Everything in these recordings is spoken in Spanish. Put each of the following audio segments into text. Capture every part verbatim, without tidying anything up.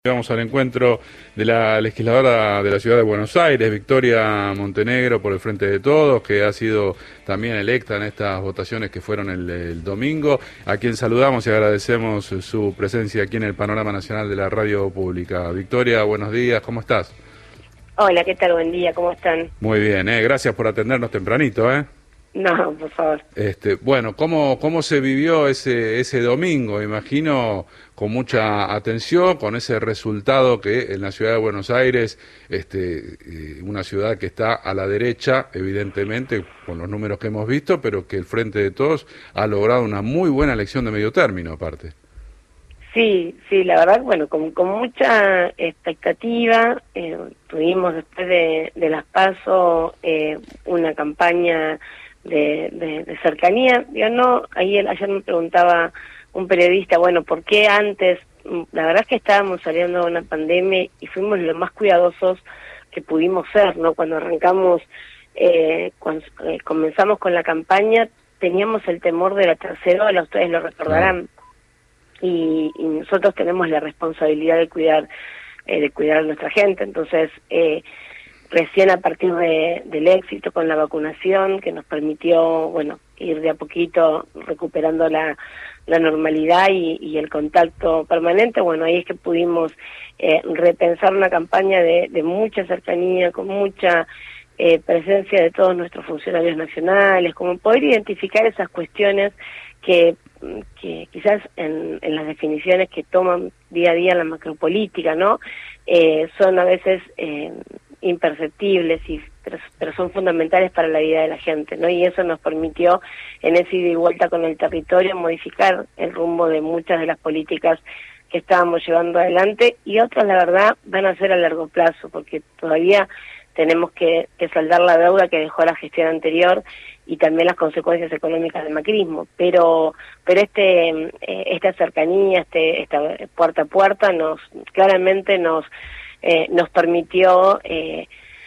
Vamos al encuentro de la legisladora de la Ciudad de Buenos Aires, Victoria Montenegro, por el Frente de Todos, que ha sido también electa en estas votaciones que fueron el, el domingo, a quien saludamos y agradecemos su presencia aquí en el Panorama Nacional de la Radio Pública. Victoria, buenos días, ¿cómo estás? Hola, ¿qué tal? Buen día, ¿cómo están? Muy bien, ¿eh? Gracias por atendernos tempranito, ¿eh? No, por favor. Este, bueno, ¿cómo, cómo se vivió ese, ese domingo? Imagino con mucha atención, con ese resultado que en la ciudad de Buenos Aires, este, eh, una ciudad que está a la derecha, evidentemente, con los números que hemos visto, pero que el Frente de Todos ha logrado una muy buena elección de medio término, aparte. Sí, sí, la verdad, bueno, con, con mucha expectativa, eh, tuvimos después de, de las PASO eh, una campaña de, de, de cercanía. Yo no, ayer, ayer me preguntaba un periodista, bueno, ¿por qué antes? La verdad es que estábamos saliendo de una pandemia y fuimos lo más cuidadosos que pudimos ser, ¿no? Cuando arrancamos, eh, cuando eh, comenzamos con la campaña, teníamos el temor de la tercera ola, ustedes lo recordarán. Y, y nosotros tenemos la responsabilidad de cuidar eh, de cuidar a nuestra gente. Entonces, eh, recién a partir de, del éxito con la vacunación, que nos permitió, bueno, ir de a poquito recuperando la, la normalidad y, y el contacto permanente, bueno, ahí es que pudimos eh, repensar una campaña de, de mucha cercanía, con mucha eh, presencia de todos nuestros funcionarios nacionales, como poder identificar esas cuestiones que que quizás en, en las definiciones que toman día a día la macropolítica, ¿no? Eh, son a veces eh, imperceptibles, y, pero, pero son fundamentales para la vida de la gente, ¿no? Y eso nos permitió, en ese ida y vuelta con el territorio, modificar el rumbo de muchas de las políticas que estábamos llevando adelante, y otras, la verdad, van a ser a largo plazo, porque todavía tenemos que, que saldar la deuda que dejó la gestión anterior y también las consecuencias económicas del macrismo, pero pero este eh, esta cercanía, este esta puerta a puerta nos claramente nos eh, nos permitió eh,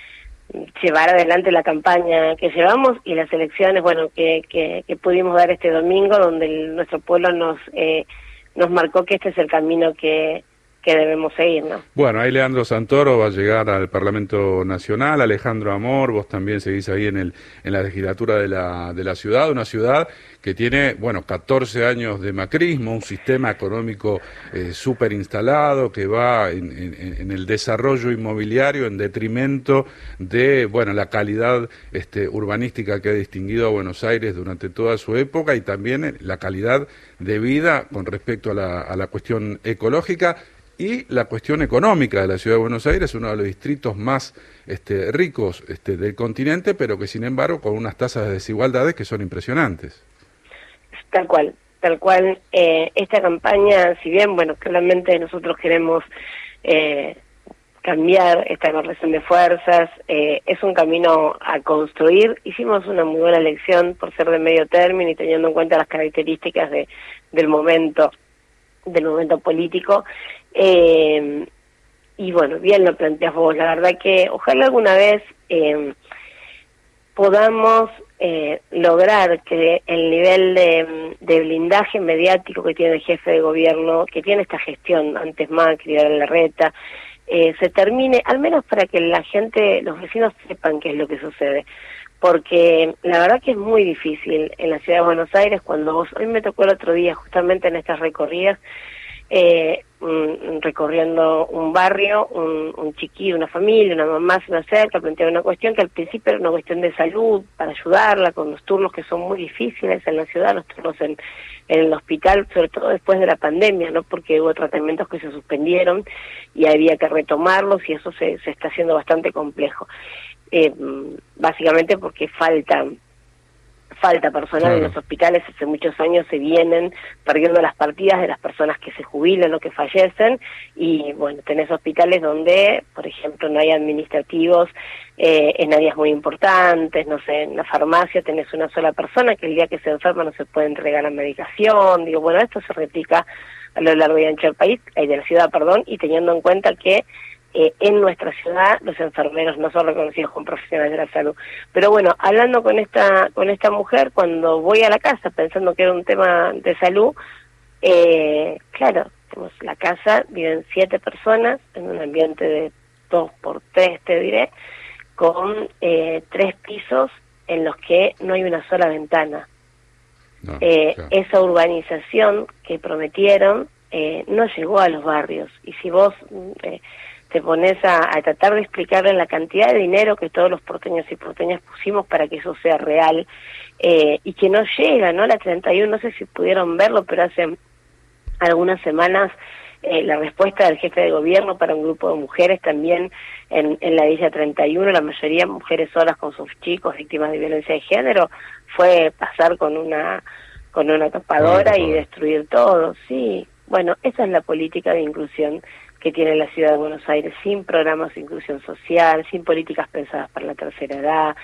llevar adelante la campaña que llevamos y las elecciones, bueno, que que, que pudimos dar este domingo, donde el, nuestro pueblo nos eh, nos marcó que este es el camino que que debemos seguir, ¿no? Bueno, ahí Leandro Santoro va a llegar al Parlamento Nacional, Alejandro Amor, vos también seguís ahí en el en la legislatura de la de la ciudad, una ciudad que tiene, bueno, catorce años de macrismo, un sistema económico eh, súper instalado que va en, en, en el desarrollo inmobiliario en detrimento de, bueno, la calidad este, urbanística que ha distinguido a Buenos Aires durante toda su época, y también la calidad de vida con respecto a la, a la cuestión ecológica. Y la cuestión económica de la Ciudad de Buenos Aires, uno de los distritos más este, ricos este, del continente, pero que sin embargo con unas tasas de desigualdades que son impresionantes. Tal cual, tal cual. Eh, esta campaña, si bien, bueno, claramente nosotros queremos eh, cambiar esta correlación de fuerzas, eh, es un camino a construir. Hicimos una muy buena elección por ser de medio término y teniendo en cuenta las características de, del momento, del momento político. Eh, y bueno, bien lo planteas vos, la verdad que ojalá alguna vez eh, podamos eh, lograr que el nivel de, de blindaje mediático que tiene el jefe de gobierno, que tiene esta gestión, antes Macri, ahora Larreta, eh, se termine, al menos para que la gente, los vecinos sepan qué es lo que sucede. Porque la verdad que es muy difícil en la ciudad de Buenos Aires, cuando vos, hoy me tocó el otro día justamente en estas recorridas, eh, um, recorriendo un barrio, un, un chiquillo, una familia, una mamá se me acerca, plantea una cuestión que al principio era una cuestión de salud, para ayudarla, con los turnos que son muy difíciles en la ciudad, los turnos en, en el hospital, sobre todo después de la pandemia, ¿no? Porque hubo tratamientos que se suspendieron y había que retomarlos, y eso se, se está haciendo bastante complejo. Eh, básicamente porque falta falta personal. Claro. En los hospitales hace muchos años se vienen perdiendo las partidas de las personas que se jubilan o que fallecen, y bueno, tenés hospitales donde, por ejemplo, no hay administrativos eh, en áreas muy importantes, no sé, en la farmacia tenés una sola persona que el día que se enferma no se puede entregar la medicación. Digo, bueno, esto se replica a lo largo y ancho del país, eh, de la ciudad, perdón, y teniendo en cuenta que Eh, en nuestra ciudad los enfermeros no son reconocidos como profesionales de la salud. Pero bueno, hablando con esta con esta mujer, cuando voy a la casa pensando que era un tema de salud, Eh, claro, pues la casa viven siete personas en un ambiente de dos por tres, te diré, con eh, tres pisos en los que no hay una sola ventana. No, eh, claro. Esa urbanización que prometieron eh, no llegó a los barrios. Y si vos eh, te pones a, a tratar de explicarle la cantidad de dinero que todos los porteños y porteñas pusimos para que eso sea real, eh, y que no llega, ¿no? La treinta y uno, no sé si pudieron verlo, pero hace algunas semanas eh, la respuesta del jefe de gobierno para un grupo de mujeres también en, en la Villa treinta y uno, la mayoría mujeres solas con sus chicos, víctimas de violencia de género, fue pasar con una con una tapadora y destruir todo. Sí, bueno, esa es la política de inclusión que tiene la ciudad de Buenos Aires, sin programas de inclusión social, sin políticas pensadas para la tercera edad,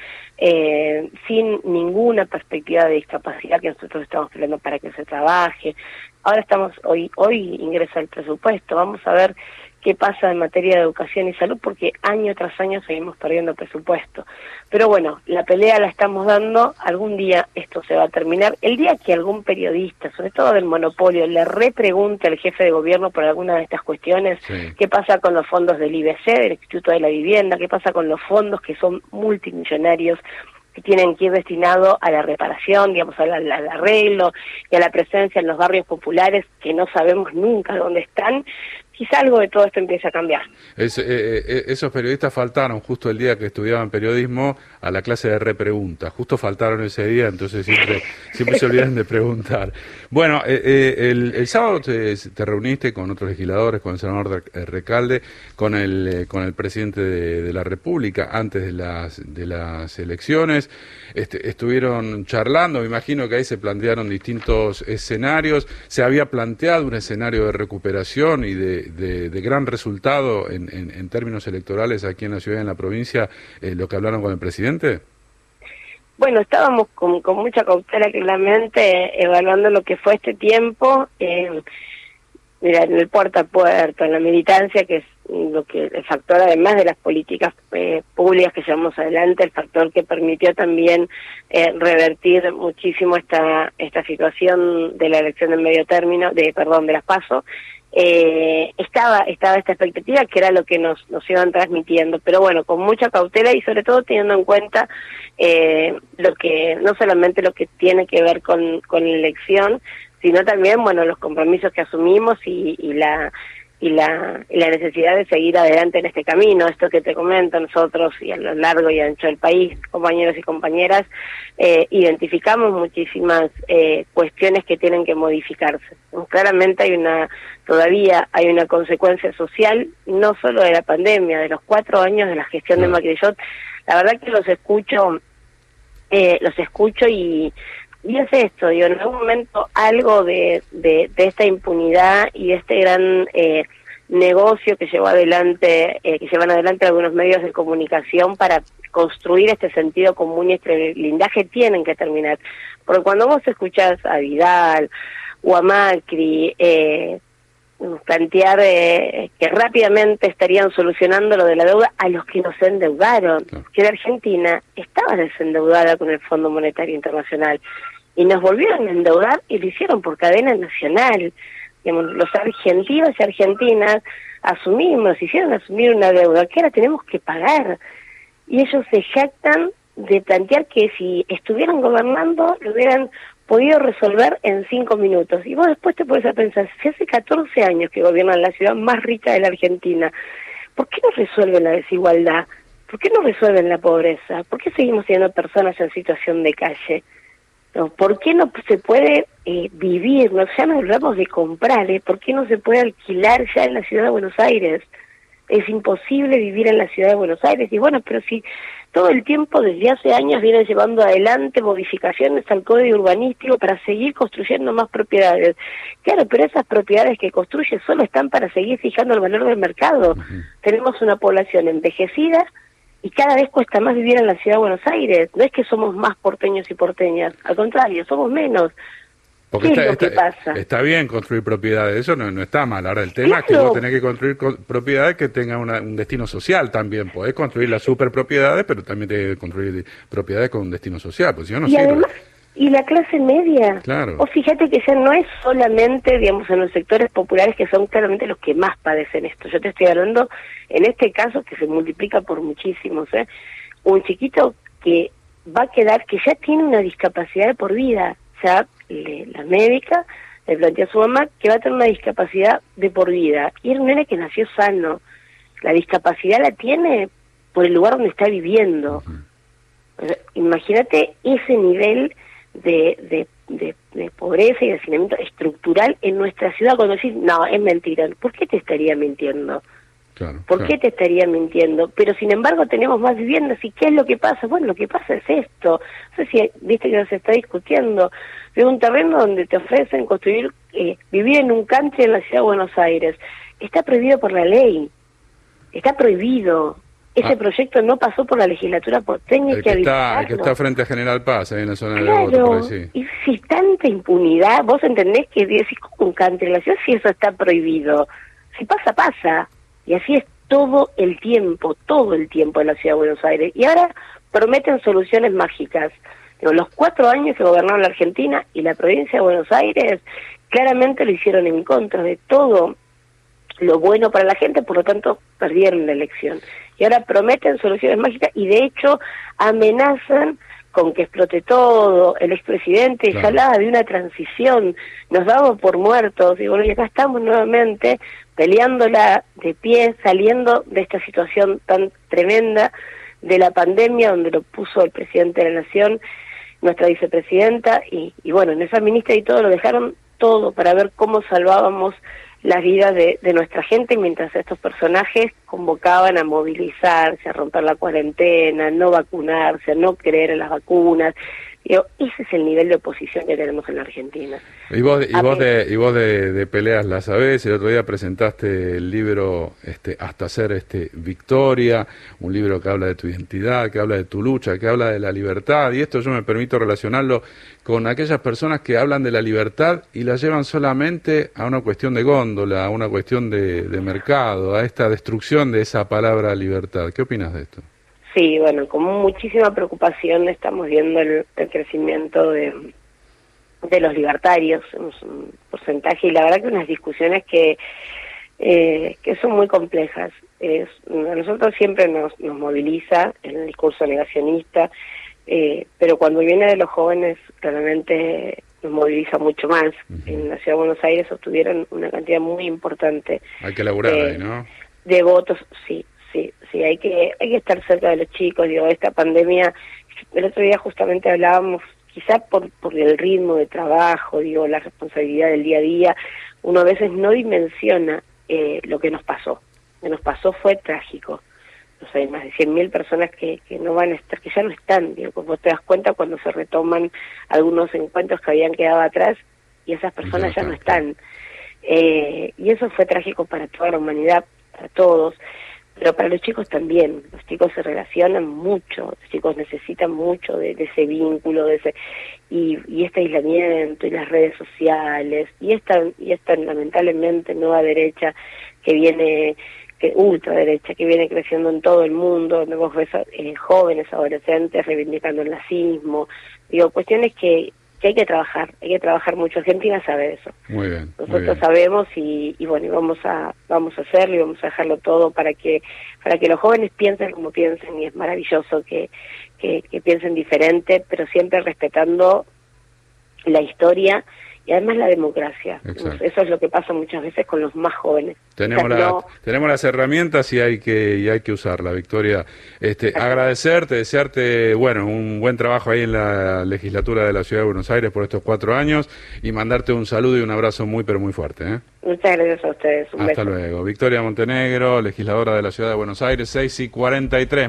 eh, sin ninguna perspectiva de discapacidad que nosotros estamos peleando para que se trabaje. Ahora estamos, hoy, hoy ingresa el presupuesto, vamos a ver qué pasa en materia de educación y salud, porque año tras año seguimos perdiendo presupuesto. Pero bueno, la pelea la estamos dando, algún día esto se va a terminar. El día que algún periodista, sobre todo del monopolio, le repregunte al jefe de gobierno por alguna de estas cuestiones, sí. ¿Qué pasa con los fondos del I B C, del Instituto de la Vivienda? ¿Qué pasa con los fondos que son multimillonarios, que tienen que ir destinados a la reparación, digamos, al, al, al arreglo y a la presencia en los barrios populares que no sabemos nunca dónde están? Quizá algo de todo esto empiece a cambiar. Es, eh, eh, esos periodistas faltaron justo el día que estudiaban periodismo a la clase de repregunta. Justo faltaron ese día, entonces siempre siempre se olvidan de preguntar. Bueno, eh, eh, el, el sábado te, te reuniste con otros legisladores, con el senador Recalde, con el eh, con el presidente de, de la República antes de las de las elecciones. Este, estuvieron charlando, me imagino que ahí se plantearon distintos escenarios. Se había planteado un escenario de recuperación y de De, de gran resultado en, en, en términos electorales aquí en la ciudad y en la provincia, eh, lo que hablaron con el presidente. Bueno, estábamos con, con mucha cautela claramente evaluando lo que fue este tiempo, eh, mira, en el puerta a puerta, en la militancia, que es lo que el factor, además de las políticas eh, públicas que llevamos adelante, el factor que permitió también eh, revertir muchísimo esta esta situación de la elección de medio término, de perdón, de las PASO. Eh, estaba estaba esta expectativa que era lo que nos nos iban transmitiendo, pero bueno, con mucha cautela y sobre todo teniendo en cuenta eh, lo que no solamente lo que tiene que ver con con la elección, sino también, bueno, los compromisos que asumimos y, y la y la y la necesidad de seguir adelante en este camino. Esto que te comento, nosotros y a lo largo y ancho del país, compañeros y compañeras, eh, identificamos muchísimas eh, cuestiones que tienen que modificarse. Claramente hay una todavía hay una consecuencia social, no solo de la pandemia, de los cuatro años de la gestión de Macri. Yo, la verdad que los escucho, eh, los escucho y Y es esto, digo, en algún momento algo de, de, de esta impunidad y de este gran eh, negocio que llevó adelante, eh, que llevan adelante algunos medios de comunicación para construir este sentido común y este blindaje tienen que terminar. Porque cuando vos escuchás a Vidal o a Macri eh, plantear eh, que rápidamente estarían solucionando lo de la deuda a los que nos endeudaron, que la Argentina estaba desendeudada con el Fondo Monetario Internacional y nos volvieron a endeudar y lo hicieron por cadena nacional. Digamos, los argentinos y argentinas asumimos, hicieron asumir una deuda que ahora tenemos que pagar, y ellos se jactan de plantear que si estuvieran gobernando lo hubieran podido resolver en cinco minutos. Y vos después te pones a pensar, si hace catorce años que gobiernan la ciudad más rica de la Argentina, ¿por qué no resuelven la desigualdad? ¿Por qué no resuelven la pobreza? ¿Por qué seguimos teniendo personas en situación de calle? ¿No? ¿Por qué no se puede eh, vivir? No, ya no hablamos de comprar, ¿eh? ¿Por qué no se puede alquilar ya en la ciudad de Buenos Aires? Es imposible vivir en la ciudad de Buenos Aires. Y bueno, pero si todo el tiempo desde hace años vienen llevando adelante modificaciones al código urbanístico para seguir construyendo más propiedades. Claro, pero esas propiedades que construye solo están para seguir fijando el valor del mercado. Uh-huh. Tenemos una población envejecida y cada vez cuesta más vivir en la ciudad de Buenos Aires. No es que somos más porteños y porteñas, al contrario, somos menos. Porque está, está, pasa? está bien construir propiedades, eso no, no está mal. Ahora el tema claro. es que vos tenés que construir propiedades que tengan una, un destino social también. Podés construir las superpropiedades, pero también tenés que construir propiedades con un destino social, porque si no, no y sirve. Además, ¿Y la clase media? Claro. O fíjate que ya no es solamente, digamos, en los sectores populares que son claramente los que más padecen esto. Yo te estoy hablando, en este caso, que se multiplica por muchísimos, ¿eh? Un chiquito que va a quedar, que ya tiene una discapacidad de por vida. Ya le, la médica le plantea a su mamá que va a tener una discapacidad de por vida. Y era un nene que nació sano. La discapacidad la tiene por el lugar donde está viviendo. Uh-huh. O sea, imagínate ese nivel de, de, de, de pobreza y de hacinamiento estructural en nuestra ciudad, cuando decís, no, es mentira. ¿Por qué te estaría mintiendo? Claro, ¿Por claro. qué te estaría mintiendo? Pero sin embargo tenemos más viviendas. ¿Y qué es lo que pasa? Bueno, lo que pasa es esto. No sé si viste que se está discutiendo de un terreno donde te ofrecen construir, eh, vivir en un country en la ciudad de Buenos Aires. Está prohibido por la ley. Está prohibido. Ese ah. proyecto no pasó por la legislatura porteña. El que, que está, el que está frente a General Paz, ahí en la zona claro, de Voto, por ahí, sí. Y si tanta impunidad, vos entendés que decís, como un country en la ciudad, si eso está prohibido. Si pasa, pasa. Y así es todo el tiempo, todo el tiempo en la ciudad de Buenos Aires. Y ahora prometen soluciones mágicas. Digo, los cuatro años que gobernaron la Argentina y la provincia de Buenos Aires claramente lo hicieron en contra de todo lo bueno para la gente, por lo tanto perdieron la elección. Y ahora prometen soluciones mágicas y de hecho amenazan con que explote todo. El expresidente claro. ya hablaba de una transición, nos damos por muertos, y bueno, y acá estamos nuevamente peleándola de pie, saliendo de esta situación tan tremenda de la pandemia, donde lo puso el presidente de la Nación, nuestra vicepresidenta, y, y bueno, en esa ministra y todo, lo dejaron todo para ver cómo salvábamos las vidas de, de nuestra gente, mientras estos personajes convocaban a movilizarse, a romper la cuarentena, a no vacunarse, a no creer en las vacunas. Digo, ese es el nivel de oposición que tenemos en la Argentina. Y vos, y vos, de, y vos de, de peleas las sabés. El otro día presentaste el libro este, Hasta Ser este, Victoria, un libro que habla de tu identidad, que habla de tu lucha, que habla de la libertad, y esto yo me permito relacionarlo con aquellas personas que hablan de la libertad y la llevan solamente a una cuestión de góndola, a una cuestión de, de mercado, a esta destrucción de esa palabra libertad. ¿Qué opinas de esto? Sí, bueno, con muchísima preocupación estamos viendo el, el crecimiento de, de los libertarios, un porcentaje, y la verdad que unas discusiones que, eh, que son muy complejas. Es, a nosotros siempre nos, nos moviliza el discurso negacionista, eh, pero cuando viene de los jóvenes claramente nos moviliza mucho más. Uh-huh. En la Ciudad de Buenos Aires obtuvieron una cantidad muy importante. Hay que laburar eh, ahí, ¿no? De votos, sí. Sí, sí, hay que hay que estar cerca de los chicos. Digo, esta pandemia, el otro día justamente hablábamos, quizá por por el ritmo de trabajo, digo, la responsabilidad del día a día, uno a veces no dimensiona eh, lo que nos pasó. Lo que nos pasó fue trágico. O sea, hay más de cien mil personas que, que no van a estar, que ya no están. Digo, como te das cuenta cuando se retoman algunos encuentros que habían quedado atrás y esas personas ya no están. Eh, y eso fue trágico para toda la humanidad, para todos. Pero para los chicos también, los chicos se relacionan mucho, los chicos necesitan mucho de, de ese vínculo, de ese y, y este aislamiento y las redes sociales y esta y esta lamentablemente nueva derecha que viene, que ultraderecha que viene creciendo en todo el mundo, donde vos ves eh, jóvenes, adolescentes reivindicando el nazismo, digo, cuestiones que que hay que trabajar, hay que trabajar mucho. Argentina sabe eso. Muy bien. Nosotros muy bien. sabemos y, y bueno, y vamos a vamos a hacerlo y vamos a dejarlo todo para que para que los jóvenes piensen como piensen, y es maravilloso que, que, que piensen diferente, pero siempre respetando la historia y además la democracia. Exacto. Eso es lo que pasa muchas veces con los más jóvenes. Tenemos, o sea, la, no... tenemos las herramientas y hay que y hay que usarla, Victoria. Este, agradecerte, desearte bueno un buen trabajo ahí en la legislatura de la Ciudad de Buenos Aires por estos cuatro años y mandarte un saludo y un abrazo muy pero muy fuerte. ¿eh? Muchas gracias a ustedes. Un Hasta beso. luego. Victoria Montenegro, legisladora de la Ciudad de Buenos Aires, seis y cuarenta y tres.